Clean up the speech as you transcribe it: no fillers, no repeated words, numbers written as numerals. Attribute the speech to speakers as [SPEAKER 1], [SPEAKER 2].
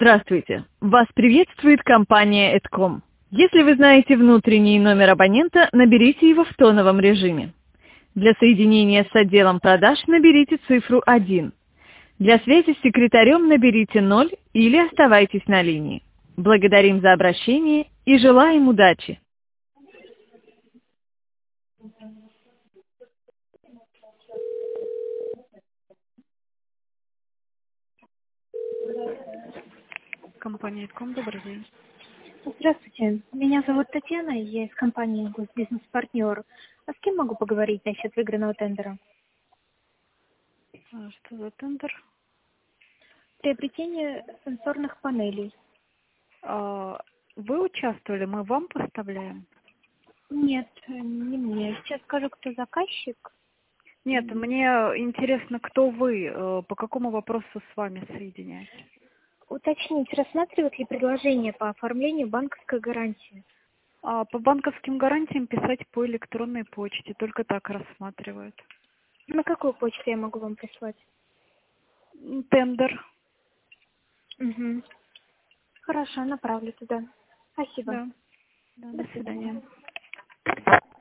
[SPEAKER 1] Здравствуйте! Вас приветствует компания Эдком. Если вы знаете внутренний номер абонента, наберите его в тоновом режиме. Для соединения с отделом продаж наберите цифру 1. Для связи с секретарем наберите 0 или оставайтесь на линии. Благодарим за обращение и желаем удачи! Компания Эдком, добрый день.
[SPEAKER 2] Здравствуйте, меня зовут Татьяна, я из компании «Госбизнес-партнер». А с кем могу поговорить насчет выигранного тендера?
[SPEAKER 1] Что за тендер?
[SPEAKER 2] Приобретение сенсорных панелей.
[SPEAKER 1] Вы участвовали, мы вам поставляем?
[SPEAKER 2] Нет, не мне. Сейчас скажу, кто заказчик.
[SPEAKER 1] Нет, мне интересно, кто вы, по какому вопросу с вами соединять?
[SPEAKER 2] Уточнить, рассматривают ли предложение по оформлению банковской гарантии?
[SPEAKER 1] По банковским гарантиям писать по электронной почте, только так рассматривают.
[SPEAKER 2] На какую почту я могу вам прислать?
[SPEAKER 1] Тендер.
[SPEAKER 2] Угу. Хорошо, направлю туда. Спасибо.
[SPEAKER 1] Да. До свидания.